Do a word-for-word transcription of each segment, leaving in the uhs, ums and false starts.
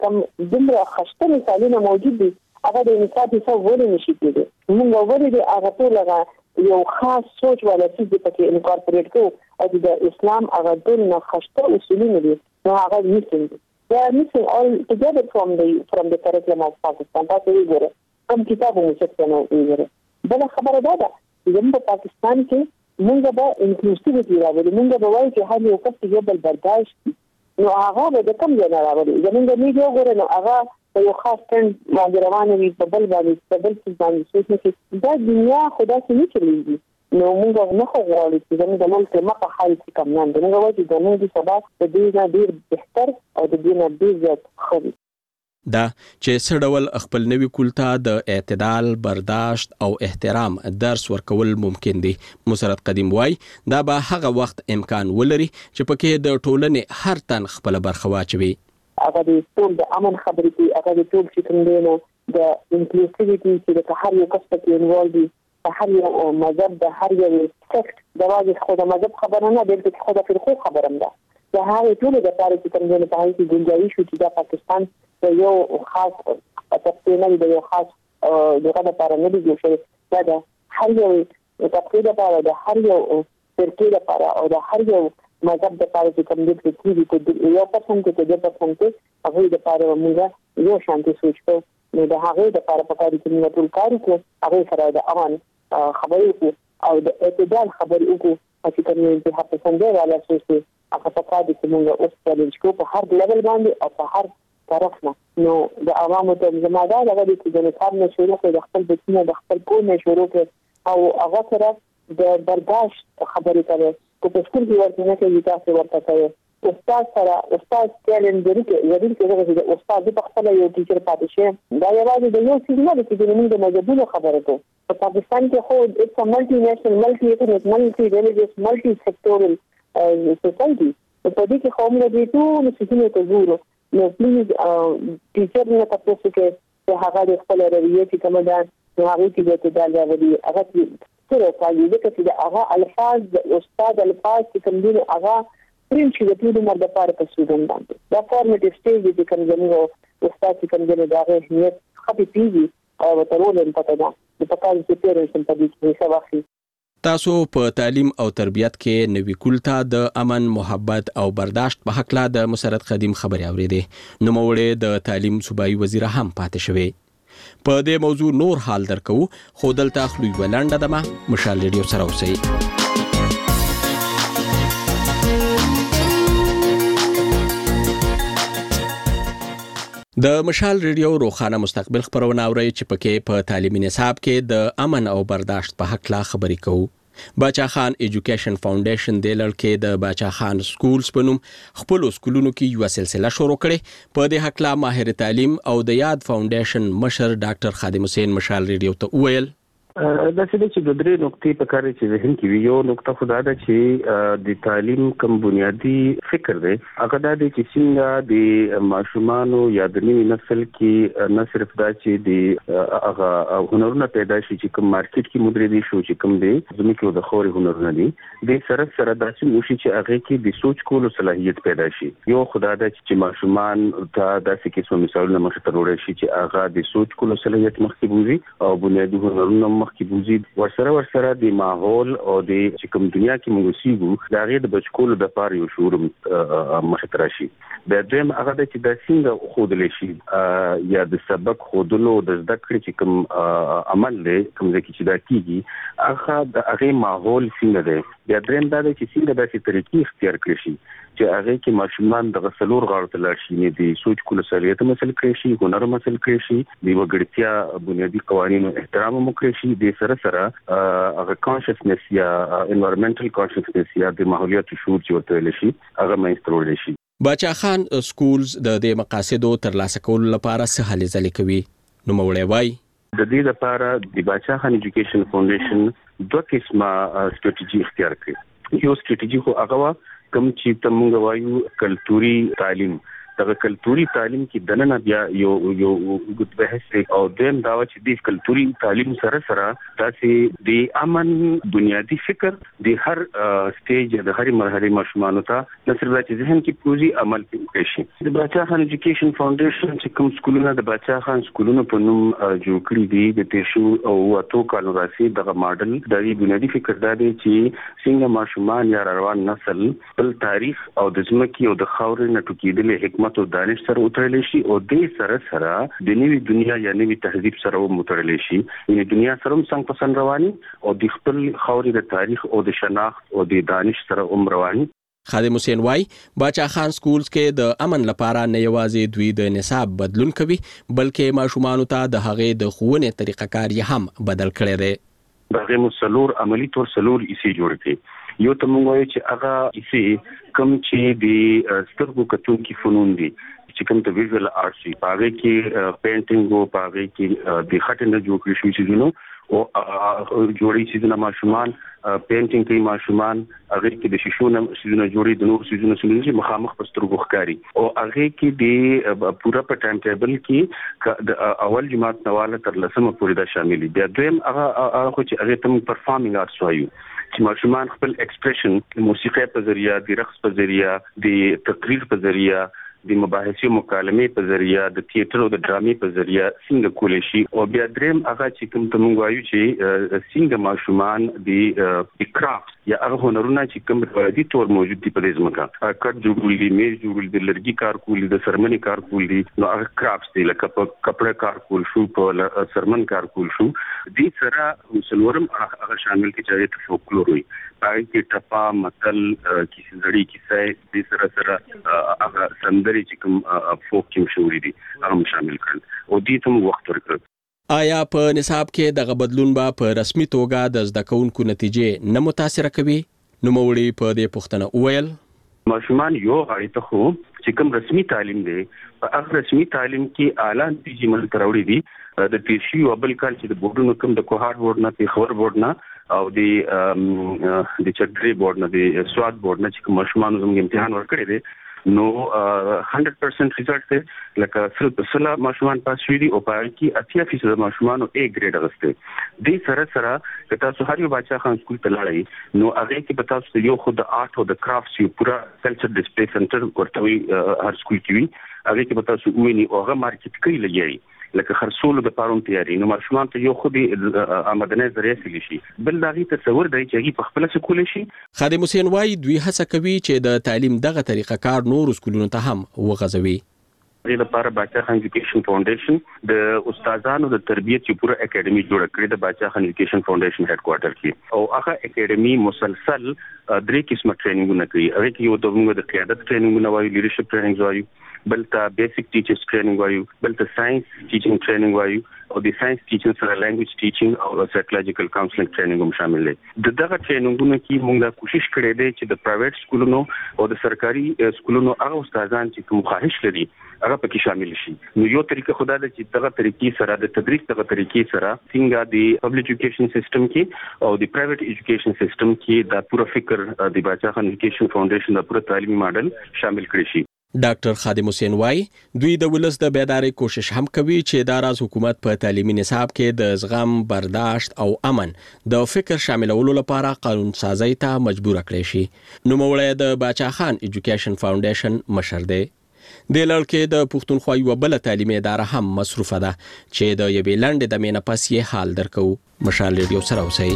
کوم دومره خشته مثالونه موجود دي هغه د انصاف څخه ولې نشي کېدای موږ ولې د هغه ټول هغه یو خاص سوچ ولا څه د پکې انکارپوریټ کو او د اسلام هغه ټول نه خشته اصولونه دي نو هغه missing they are missing all together from the from the curriculum of Pakistan تاسو وګورئ کوم کتابونه چې څنګه وګورئ بل خبره ده چې په پاکستان کې موږ به انکلوسیویټي راوړو موږ به وایو چې هر یو کس یو بل برداشت نو هغه به کوم ځای نه راوړي زموږ نه دی وګورئ نو هغه یو خاص ټرند باندې روانه وي په بل باندې په بل څه باندې سوچ نه کوي دا دنیا خدا څخه نه چلیږي نو موږ نه خو غواړو چې زموږ د ملک مخه حال شي کوم نه موږ وایو چې د موږ سبا د دې نه ډیر بهتر او د دې نه ډیر زیات ښه دا چې سړول خپل نوي کولتا د اعتدال برداشت او احترام درس ورکول ممکن دي مسرت قدیم وای دا به هغه وخت امکان ولري چې پکې د ټولنې هر تن خپل برخه واچوي هغه د ټول د امن خبرې کوي هغه د ټول چې کوم دی نو د انکلوسیویټي چې د هر یو کس په انوالو دي هر یو مذهب د هر یو سیکټ د واجب خو د مذهب خبره نه دی چې خو د فرقو خبره ده د هغه ټول د پاره چې کوم دی په هغه کې گنجائش شو چې د پاکستان یو خاص تفصیل د یو خاص دغه لپاره نه دی جوړ شوی دا هر یو تفصیل لپاره د هر یو فرقې لپاره او د هر یو مذهب لپاره چې کوم دی چې یو پرسنټ کې د پرسنټ هغه لپاره موږ یو شانتي سوچ کوو نو د هغه لپاره په کار کې موږ ټول کار کوو هغه سره د امان خبرې کوو او د اعتدال خبرې کوو چې کومې د حق څنګه ولا سوچي هغه په کار کې موږ اوس چیلنج کوو په هر لیول باندې او په هر طرف نه نو د عوامو ته زموږ دا لګي چې د نظام نه شروع کړي د خپل بچینه د خپل کور نه شروع کړي او هغه سره د برداشت خبرې کوي کو په سکول کې ورته نه کوي تاسو ورته کوي استاد سره استاد چیلنج لري چې یوه دې چې استاد په خپل یو ټیچر پاتې شي دا یوازې د یو څه نه دي چې موږ د مجبورو خبره کوو په پاکستان کې خو it's a multinational multi-ethnic multi-religious multi-sectoral society په دې کې قوم له دې ټول څه ته ګورو نو پلیز ټیچر نه تاسو کې چې هغه د خپل رویه چې کوم ده نو هغه کې د اعتدال راوړي هغه څه راځي چې د هغه الفاظ د استاد الفاظ چې کوم دي هغه پریم چې د ټول عمر د پاره په سودن باندې دا فارمیټیو سټیج چې کوم زموږ استاد چې کوم دی دا غوښنه اهمیت خپې پیږي او ترولم پته ده په کار کې پیرنټ په دې کې څه واخلي تاسو په تعلیم او تربیت کې نوې کولتا د امن محبت او برداشت په حق لا د مسرت قدیم خبري اورېده نو موړې د تعلیم صوبایي وزیر هم پاتې شوی په دې موضوع نور حال درکو خو دلته خلوی ولنده دمه مشال ریډیو سره اوسئ د مشال ریډیو روخانه مستقبل خبرونه اوري چې پکې په تعلیمي نصاب کې د امن او برداشت په حق لا خبرې کوو باچا خان ایجوکیشن فاونډیشن د لړکې د باچا خان سکولز په نوم خپل سکولونو کې یو سلسله شروع کړې په دې حق لا ماهر تعلیم او د یاد فاونډیشن مشر ډاکټر خادم حسین مشال ریډیو ته وویل دا چې د درې نقطې په کار چې ذهن کې وي یو نقطه خدا ده چې د تعلیم کوم بنیادی فکر دی هغه دا دی چې څنګه د ماشومانو یا د نوي نسل کې نه صرف دا چې د هغه هنرونه پیدا شي چې کوم مارکیټ کې مدري شو چې کوم دی زموږ د خوري هنرونه دي د سره سره دا چې موشي چې هغه کې د سوچ کولو صلاحیت پیدا شي یو خدا ده چې ماشومان ته داسې کیسو مثالونه مخ ته وروړي شي چې هغه د سوچ کولو صلاحیت مخکې بوزي او بنیادی هنرونه مخکې بوزي ورسره ورسره د ماحول او د چې کوم دنیا کې موږ سیګو دا غي د بچکولو د پاره یو شعور مخ راشي د دیم هغه چې د څنګه خودل شي یا د سبق خودلو د زده کړې چې کوم عمل له کوم ځکه چې دا کیږي هغه د هغه ماحول څنګه دی یا دریم دا چې څنګه داسې طریقې اختیار کړی شي چې هغه کې ماشومان د غسلور غاړو ته لاړ شي نه دي سوچ کول سریته مسل کړی شي هنر مسل کړی شي د وګړتیا بنیادی قوانینو احترام مو کړی شي د سره سره هغه کانشسنس یا انوایرنمنټل کانشسنس یا د ماحولیاتي شعور چې ورته ویل شي هغه مینسترول شي باچا خان سکولز د دې مقاصدو ترلاسه کولو لپاره څه هلې ځلې کوي نو موړې وای د دې لپاره د باچا خان ایجوکیشن فاونډیشن دوه قسمه ستراتیژي اختیار کړې یو ستراتیژي خو هغه کوم چې تمونږ وایو کلتوري تعلیم د کلتوري تعلیم کې دننه بیا یو یو ګډ بحث او دیم دا چې د کلتوري تعلیم سره سره تاسې د امن بنیادی فکر د هر سټیج د هر مرحله ماشومانو ته د سره چې ذهن کې پروژي عمل کوي شي. د باچا خان ایجوکیشن فاونډیشن چې کوم سکولونه د باچا خان سکولونو په نوم جوړ کړی دي د تیشو او واتو کالو راسي دغه ماډل د بنیادی فکر دا دی چې څنګه ماشومان یا روان نسل خپل تاریخ او د ځمکې او د خاورې نه ټوکېدلې حکمت او دانش سره وتړل شي او د سره سره د نوې دنیا یا نوې تهذیب سره وتړل شي. یعنی دنیا سره هم څنګه پسند رواني او د خپل خاورې د تاریخ او د شناخت او د دانش سره هم رواني. خادم حسین وای باچا خان سکولز کې د امن لپاره نه یوازې دوی د نصاب بدلون کوي بلکې ماشومان ته د هغې د ښوونې طریقه کار یې هم بدل کړی دی. دغه مسلور عملی تور سلور ایسي جوړ کړي. یو ته موږ وایو چې هغه ایسي کوم چې د سترګو کتونکي فنون دي چې کوم ته ویژوال آرټس دي هغه کې پینټینګ او هغه کې د خټ نه جوړ کړی شوی چې نو او جوړی چې د ماشومان پینټینګ کوي ماشومان هغه کې د شیشو نه سيزونه جوړي د نور سيزونه سيزونه مخامخ پسترګو ښکاری او هغه کې د پورا په ټایم ټیبل کې د اول جماعت نواله تر لسمه پورې دا شامل دي. بیا دویم هغه هغه چې هغه تم پرفارمینګ آرټس وایو چې ماشومان خپل ایکسپریشن موسیقي په ذریعہ د رقص په ذریعہ د تقریر په ذریعہ د مباحثې مکالمې په ذریعہ د تیاتر او د ډرامې په ذریعہ څنګه کولای شي او بیا دریم هغه چې کوم ته موږ وایو چې څنګه ماشومان د کرافټ یا هغه هنرونه چې کوم روایتي تور موجود دي په دې ځمکه کټ جوړول دي میز جوړول دي لرګي کار کول دي د سرمنې کار کول دي نو هغه کرافټ دي لکه په کپڑے کار کول شو په سرمن کار کول شو دې سره مسلورم هغه شامل کې چې فولکلور وي پای کې ټپا متل کیسې زړی کیسې دې سره سره هغه سندري چې کوم فوک کې شوې دي هغه شامل کړل او دې ته وخت ورکړ. آیا په نصاب کې دغه بدلون به په رسمي توګه د زده کوونکو نتیجې نه متاثر کوي؟ نو موړي په دې پوښتنه وویل ماشومان یو اړیته خو چې کوم رسمي تعلیم دی په هغه رسمي تعلیم کې اعلی نتیجې مل تراوړي دي د تیشي او بل کال چې د بورډونو کوم د کوهار بورډ نه پیښور بورډ نه او د د چتري بورډ نه د سواد بورډ نه چې ماشومان زموږ امتحان ورکړي دي نو هندرد پرسنٹ ریزلټ ته لکه سل په سل ماشومان پاس شوي دي او په کې اتیا فیصد ماشومان اے ګریډ اغسته دي. سره سره که تاسو هر یو باچا خان سکول ته لاړئ نو هغه کې به تاسو یو خود آرټ او د کرافټس یو پورا کلچر ډسپلی سنټر ورته وي هر سکول کې وي هغه کې به تاسو ویني او هغه مارکیټ کوي لګي لکه خرڅولو د پاروم تیاری نو ماشومان ته یو خودي آمدنه ذریعہ سلی شي بل دغه تصور دی چې هغه په خپل سکول شي. خادم حسین وای دوی هڅه کوي چې د تعلیم دغه طریقه کار نور سکولونو ته هم وغځوي. د لپاره باچا خان ایجوکیشن فاونډیشن د استادانو د تربیت یو پوره اکیډمي جوړ کړې د باچا خان ایجوکیشن فاونډیشن هډ کوارټر کې او هغه اکیډمي مسلسل درې قسمه ټریننګونه کوي. هغه کې یو د موږ د قیادت ټریننګونه وایي لیډرشپ ټریننګ وایي بل ته بیسیک ټیچرز ټریننګ وایو بل ته ساينس ټیچینګ ټریننګ وایو او د ساينس ټیچینګ سره لانګویج ټیچینګ او سایکولوژیکل کاونسلینګ ټریننګ هم شامل دي. د دغه ټریننګونو کې موږ دا کوشش کړې ده چې د پرایویټ سکولونو او د سرکاري سکولونو هغه استادان چې کوم خواهش لري هغه پکې شامل شي. نو یو طریقه خدای د چې دغه طریقې سره د تدریس دغه طریقې سره څنګه د پبلک ایجوکیشن سیستم کې او د پرایویټ ایجوکیشن سیستم کې دا پوره فکر د باچا خان ایجوکیشن فاونډیشن د پوره تعلیمي ماډل شامل کړی شي. ډاکټر خادم حسین وای دوی د ولس د بیدارۍ کوشش هم کوي چې د راز حکومت په تعلیمي نصاب کې د زغم برداشت او امن د فکر شاملولو لپاره قانون سازی ته مجبور کړي شي. نو موړی د باچا خان ایجوکیشن فاونډیشن مشر دی. د لړ کې د پښتونخوا یو بل تعلیمي اداره هم مصروفه ده چې د یوې لنډې د مینه پس یې حال درکو. مشال ریډیو سره اوسئ.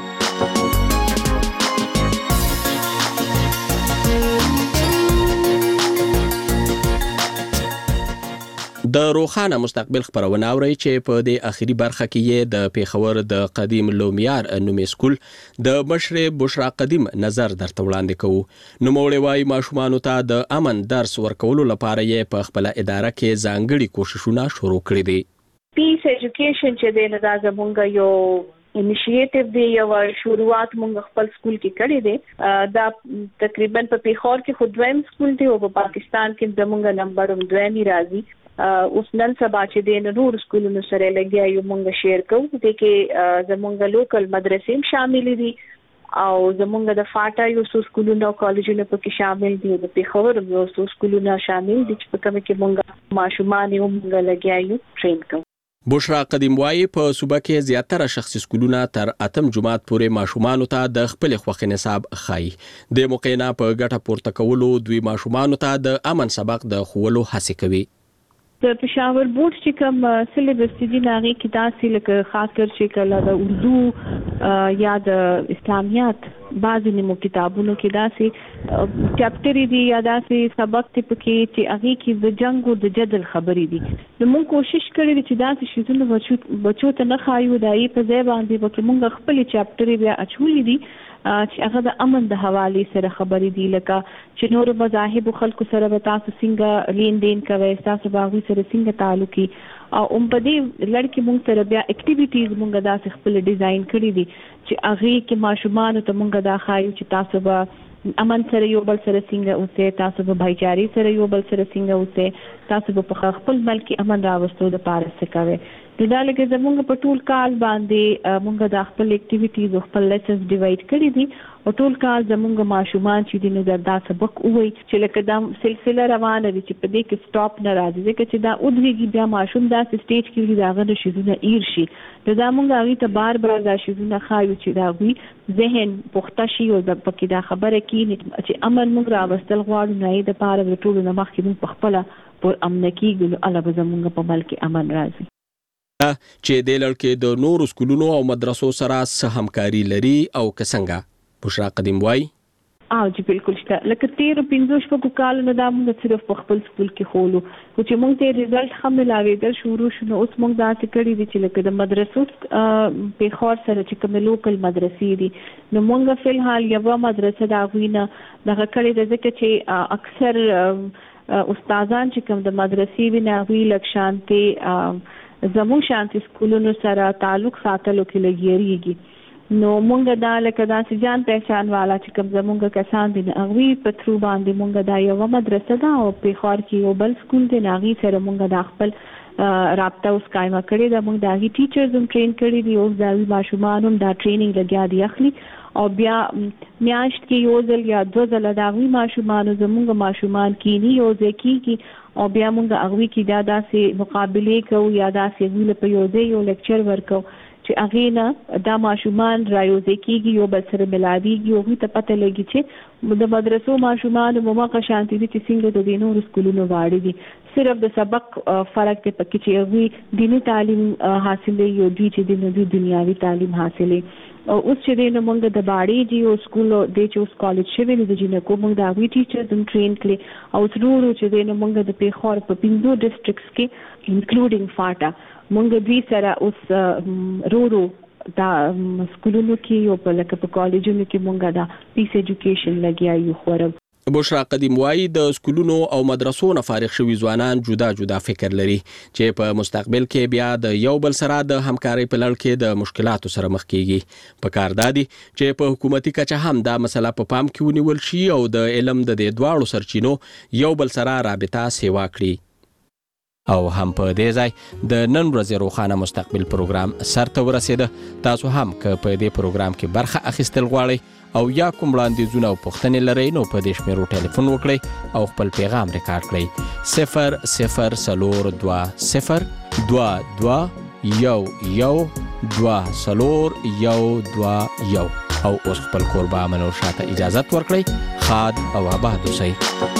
د روخانه مستقبل خبرونه اوري چې په دې اخیری برخه کې یې د پیښور د قدیم لومیار نومي سکول د مشر بشرا قدیم نظر درته وړاندې کوو. نو موړی وای ماشومان ته د امن درس ورکولو لپاره یې په خپل اداره کې ځانګړي کوششونه شروع کړي دي. پیس ایجوکیشن چې د نظام زمونږ یو انیشیټیو دی یو شروعات مونږ خپل سکول کې کړی دی. دا تقریبا په پیښور کې خود دویم سکول دی او په پاکستان کې زمونږ نمبر هم دویمي راځي. اوس نن سبا چې د نور سکولونو سره لګیا یو مونږ شیر کوو د کې زمونږ لوکل مدرسې شامل دي او زمونږ د فاټا یو څو سکولونه او کالجونه پکې شامل دي د پیښور یو څو سکولونه شامل دي چې په کومه کې مونږ ماشومان یو مونږ لګیایو ټرین کوو. بشرا قدیم وایي په صوبه کې زیاتره شخصي سکولونه تر اتم جماعت پورې ماشومان ته د خپل خوښ نصاب خای د موقعنا په ګټه پورته کولو دوی ماشومان ته د امن سبق د خولو هڅه کوي. د پېښور بورډ چې کوم سلیبس دي ناغي کې تاسو لکه خاص کر چې کله د اردو یا د اسلامیات بعضی نیمو کتابونو کې داسې چپټر دي یا داسې سبق ته پکې چې هغه کې د جنگ او د جدل خبرې دي. نو موږ کوشش کړی چې داسې شیزونه بچو بچو ته نه خایو دای په ځای باندې وکړو موږ خپل چپټر بیا اچولې دي چې هغه د امن د حواله سره خبرې دي لکه چې نور مذاهب خلکو سره به تاسو څنګه لین دین کوي تاسو باغوي سره څنګه تعلقي او ام په دې لړ کې موږ سره بیا اکټیویټیز موږ داسې خپل ډیزاین کړی دي چې هغه کې ماشومان ته موږ دا خایو چې تاسو به امن سره یو بل سره څنګه اوسه تاسو به بھایچاري سره یو بل سره څنګه اوسه تاسو به په خپل ملک امن راوستو د پاره څه کوي. دا لکه زمونږ په ټول کال باندې مونږ د خپل اکټیویټیز او خپل لیسنز ډیوایډ کړی دي او ټول کال زمونږ ماشومان چې د نظر دا سبق وای چې لکه دا سلسله روانه دي چې په دې کې سټاپ نه راځي ځکه چې دا ودرېږي بیا ماشوم دا سټیج کې دا غږ شیزونه ایر شي دا مونږ هغه ته بار بار دا شیزونه خایو چې دا وي ذهن پخته شي او د پکې دا خبره کینی چې امن مونږ راوستل غواړو نه د پاره د ټول نه مخکې مونږ په خپل پر امن کېږو الله به زمونږ په ملک امن راځي. چې د لړکې د نورو سکولونو او مدرسو سره سه همکاري لري او کسنګا بشرا قدیم وای او چې بالکل شته لکه تیر پنځوس په کال نه دا موږ صرف په خپل سکول کې خولو خو چې موږ ته ریزلټ هم ملاویدل شروع شنو اوس موږ دا کړی دي چې لکه د مدرسو په خور سره چې کوم لوکل مدرسې دي نو موږ په الحال یو مدرسه دا غوینه دغه کړی د ځکه چې اکثر استادان چې کوم د مدرسې ویني وی لکشانتي زموږ شانتي سکولونو سره تعلق ساتلو کې لګیږي نو مونږ دا لکه داسې جان پہچان والا چې کوم زموږ کسان دي هغوی په ترو باندې مونږ دا یوه مدرسه ده او پیښور کې یو بل سکول دی هغې سره مونږ دا خپل رابطه اوس قایمه کړې ده مونږ د هغې ټیچرز هم ټرین کړي دي اوس د هغوی ماشومان هم دا ټریننګ لګیا دي اخلي او بیا میاشت کې یو ځل یا دوه ځله د هغوی ماشومانو زموږ ماشومان کینی یو ځای کېږي او بیا موږ هغوی کې دا داسې مقابلې کوو یا داسې هغوی له په یو ځای یو لیکچر ورکوو چې هغې نه دا ماشومان را یو ځای کېږي یو بل سره ملاویږي هغوی ته پته لګي چې د مدرسو ماشومان هماغه شانتي دي چې څنګه د دې نورو سکولونو واړه دي صرف د سبق فرق دی پکې چې هغوی دیني تعلیم حاصلوي او دوی چې د دوی دنیاوي تعلیم حاصلوي او اوس چې دی نو موږ د باړې جي او سکول دی چې اوس کالج شوی دی د جنکو موږ د هغوی ټیچرز هم ټرین کړي او اوس ورو ورو چې دی نو موږ د پیښور په پنځو ډسټرکټس کې انکلوډینګ فاټا موږ دوی سره اوس ورو ورو دا سکولونو کې او په لکه په کالجونو کې موږ دا پیس ایجوکیشن لګیا یو خورو. بشرا قدیم وایي د سکولونو او مدرسو نه فارغ شوي ځوانان جدا جدا فکر لري چې په مستقبل کې بیا د یو بل سره د همکارۍ په لړ کې د مشکلاتو سره مخ کیږي. په کار دادي چې په حکومتي کچه هم دا مسله په پام کې ونیول شي او د علم د دې دواړو سرچینو یو بل سره رابطه سیوا کړي. او هم په دې ځای د نن ورځې روښانه مستقبل پروګرام سرته ورسېده. تاسو هم که په دې پروګرام کې برخه اخیستل غواړئ او یا کوم وړاندیزونه او پوښتنې لرئ نو په دې شمیرو ټلیفون وکړئ او خپل پیغام ریکارډ کړئ صفر صفر څلور دوه صفر دوه دوه یو یو دوه څلور یو دوه یو او اوس خپل کوربه امن او شاته اجازت ورکړئ. ښاد او آباد اوسئ.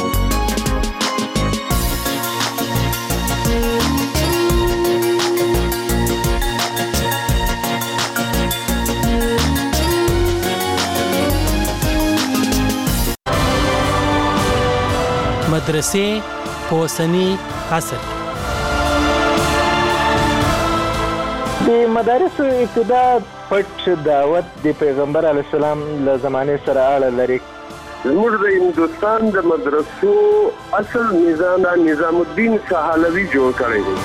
مدرسې په اوسني عصر د مدارسو ابتدا پټ دعوت د پیغمبر علیه السلام له زمانې سره اړه لري. زموږ د هندوستان د مدرسو اصل نظام نظام الدین سهالوي جوړ کړی دی.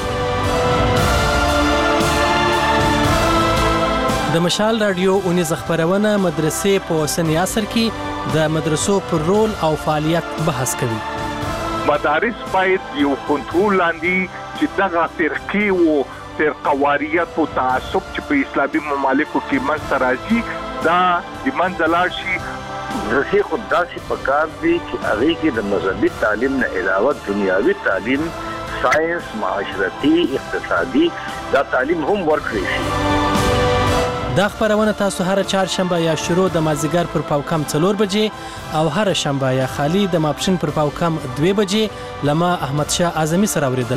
د مشال رادیو اونیز خبرونه مدرسې په اوسني عصر کې د مدرسو پر رول او فعالیت بحث کوي. مدارس باید یو کنټرول لاندې چې دغه فرقې او فرقواریت او تعصب چې په اسلامي ممالکو کې منځته راځي دا د منځه لاړ شي. مدرسې خو داسې پکار دي چې هغې کې د مذهبي تعلیم نه علاوه دنیاوي تعلیم، ساينس، معاشرتي، اقتصادي دا تعلیم هم ورکړی شي. دا خبرونه تاسو هر چهارشنبه یا شروع د مازیګر پر پاوکم څلور بجې او هر شنبه یا خالی د ماپښین پر پاوکم دوه بجې لما احمد شاه اعظمي سره اوریدل